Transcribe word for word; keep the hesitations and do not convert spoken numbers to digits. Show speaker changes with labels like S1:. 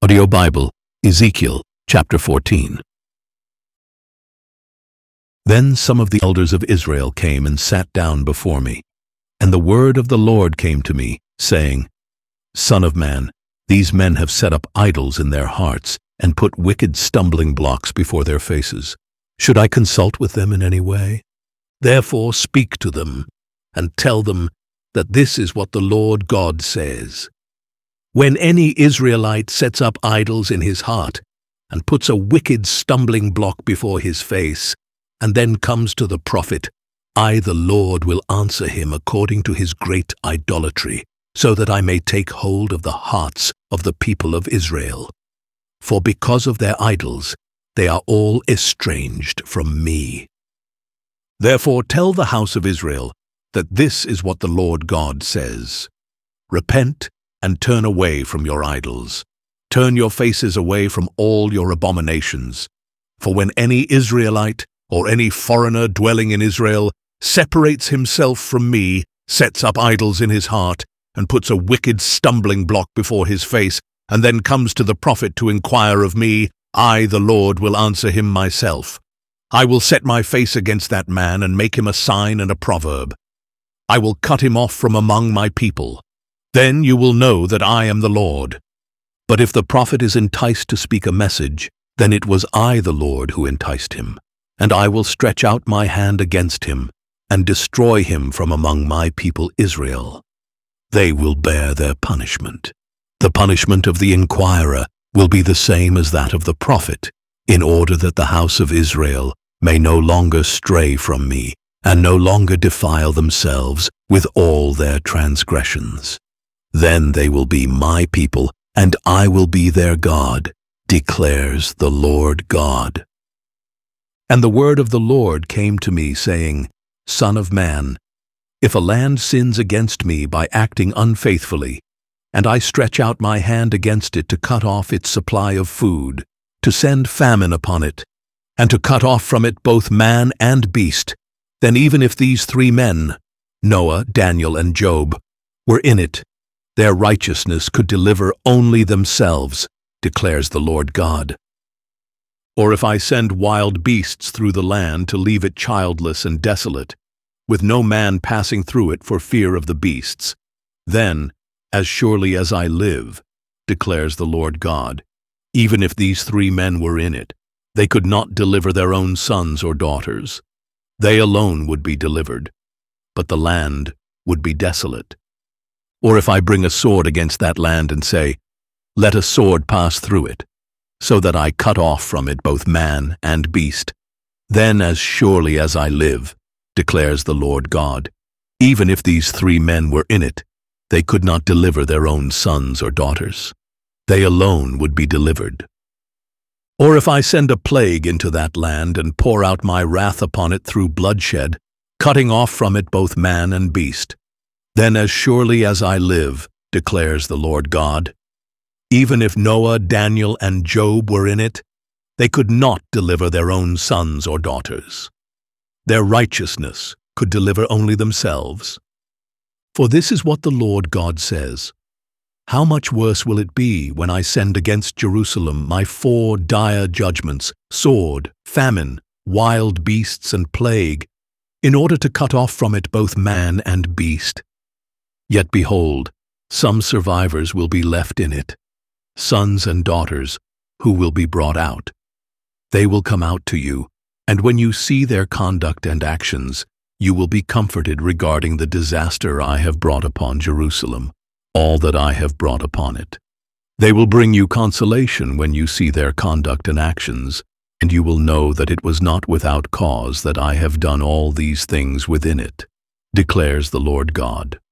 S1: Audio Bible, Ezekiel, chapter fourteen. Then some of the elders of Israel came and sat down before me. And the word of the Lord came to me, saying, Son of man, these men have set up idols in their hearts, and put wicked stumbling blocks before their faces. Should I consult with them in any way? Therefore speak to them, and tell them that this is what the Lord God says. When any Israelite sets up idols in his heart, and puts a wicked stumbling block before his face, and then comes to the prophet, I, the Lord, will answer him according to his great idolatry, so that I may take hold of the hearts of the people of Israel. For because of their idols, they are all estranged from me. Therefore tell the house of Israel that this is what the Lord God says. Repent and turn away from your idols. Turn your faces away from all your abominations. For when any Israelite or any foreigner dwelling in Israel separates himself from me, sets up idols in his heart, and puts a wicked stumbling block before his face, and then comes to the prophet to inquire of me, I, the Lord, will answer him myself. I will set my face against that man and make him a sign and a proverb. I will cut him off from among my people. Then you will know that I am the Lord. But if the prophet is enticed to speak a message, then it was I, the Lord, who enticed him. And I will stretch out my hand against him, and destroy him from among my people Israel. They will bear their punishment. The punishment of the inquirer will be the same as that of the prophet, in order that the house of Israel may no longer stray from me, and no longer defile themselves with all their transgressions. Then they will be my people, and I will be their God, declares the Lord God. And the word of the Lord came to me, saying, Son of man, if a land sins against me by acting unfaithfully, and I stretch out my hand against it to cut off its supply of food, to send famine upon it, and to cut off from it both man and beast, then even if these three men, Noah, Daniel, and Job, were in it, their righteousness could deliver only themselves, declares the Lord God. Or if I send wild beasts through the land to leave it childless and desolate, with no man passing through it for fear of the beasts, then, as surely as I live, declares the Lord God, even if these three men were in it, they could not deliver their own sons or daughters. They alone would be delivered, but the land would be desolate. Or if I bring a sword against that land and say, Let a sword pass through it, so that I cut off from it both man and beast, then as surely as I live, declares the Lord God, even if these three men were in it, they could not deliver their own sons or daughters. They alone would be delivered. Or if I send a plague into that land and pour out my wrath upon it through bloodshed, cutting off from it both man and beast, then as surely as I live, declares the Lord God, even if Noah, Daniel, and Job were in it, they could not deliver their own sons or daughters. Their righteousness could deliver only themselves. For this is what the Lord God says, How much worse will it be when I send against Jerusalem my four dire judgments, sword, famine, wild beasts, and plague, in order to cut off from it both man and beast? Yet behold, some survivors will be left in it, sons and daughters, who will be brought out. They will come out to you, and when you see their conduct and actions, you will be comforted regarding the disaster I have brought upon Jerusalem, all that I have brought upon it. They will bring you consolation when you see their conduct and actions, and you will know that it was not without cause that I have done all these things within it, declares the Lord God.